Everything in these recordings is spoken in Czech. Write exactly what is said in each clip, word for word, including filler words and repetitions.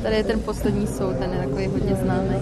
Tady je ten poslední soud, ten je takový hodně známý.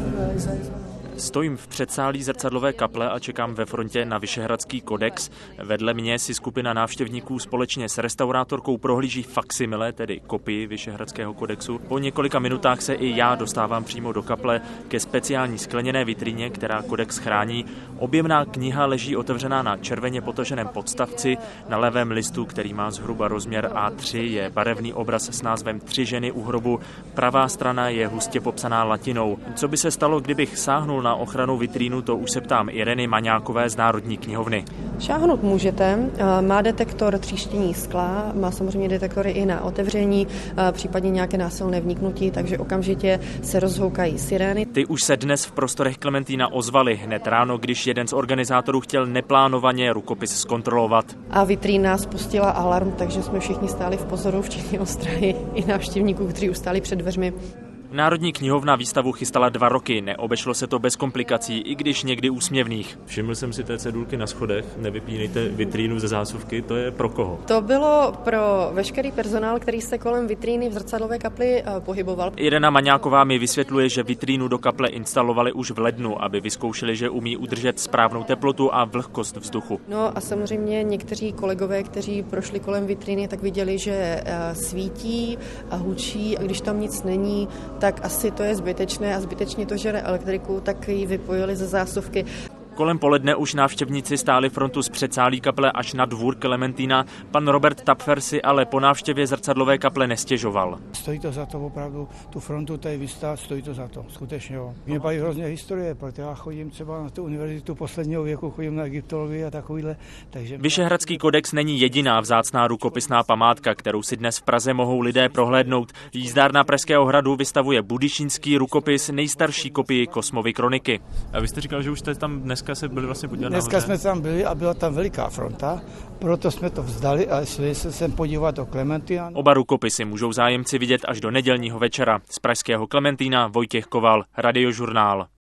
Stojím v předsálí zrcadlové kaple a čekám ve frontě na Vyšehradský kodex. Vedle mě si skupina návštěvníků společně s restaurátorkou prohlíží faksimile, tedy kopii Vyšehradského kodexu. Po několika minutách se i já dostávám přímo do kaple ke speciální skleněné vitríně, která kodex chrání. Objemná kniha leží otevřená na červeně potaženém podstavci. Na levém listu, který má zhruba rozměr á tři, je barevný obraz s názvem Tři ženy u hrobu. Pravá strana je hustě popsaná latinou. Co by se stalo, kdybych sáhnul na ochranu vitrínu, to už se ptám Ireny Maňákové z Národní knihovny. Šáhnout můžete, má detektor tříštění skla, má samozřejmě detektory i na otevření, případně nějaké násilné vniknutí, takže okamžitě se rozhoukají sirény. Ty už se dnes v prostorech Klementína ozvaly hned ráno, když jeden z organizátorů chtěl neplánovaně rukopis zkontrolovat. A vitrína spustila alarm, takže jsme všichni stáli v pozoru, včetně ostrahy i návštěvníků, kteří už stáli před dveřmi. Národní knihovna výstavu chystala dva roky, neobešlo se to bez komplikací, i když někdy úsměvných. Všiml jsem si té cedulky na schodech, nevypínejte vitrínu ze zásuvky, to je pro koho? To bylo pro veškerý personál, který se kolem vitríny v zrcadlové kapli pohyboval. Irena Maňáková mi vysvětluje, že vitrínu do kaple instalovali už v lednu, aby vyzkoušeli, že umí udržet správnou teplotu a vlhkost vzduchu. No a samozřejmě někteří kolegové, kteří prošli kolem vitríny, tak viděli, že svítí a hučí, a když tam nic není, tak asi to je zbytečné a zbytečně to žere elektriku, tak ji vypojili ze zásuvky. Kolem poledne už návštěvníci stáli frontu z předsálí kaple až na dvůr Klementína. Pan Robert Tapfer si ale po návštěvě zrcadlové kaple nestěžoval. Stojí to za to opravdu, tu frontu tady vystát, stojí to za to, skutečně jo. Mě baví hrozně historie, protože já chodím třeba na tu univerzitu posledního věku, chodím na egyptologii a takovýhle. Takže... Vyšehradský kodex není jediná vzácná rukopisná památka, kterou si dnes v Praze mohou lidé prohlédnout. Jízdárna Pražského hradu vystavuje budyšinský rukopis, nejstarší kopii Kosmovy kroniky. A vy jste říkal, že už jste tam dnes Dneska se byli vlastně podívat Dneska nahoře. jsme tam byli a byla tam veliká fronta, proto jsme to vzdali a šli se sem podívat do Klementína. Oba rukopisy můžou zájemci vidět až do nedělního večera. Z pražského Klementína Vojtěch Koval, Radiožurnál.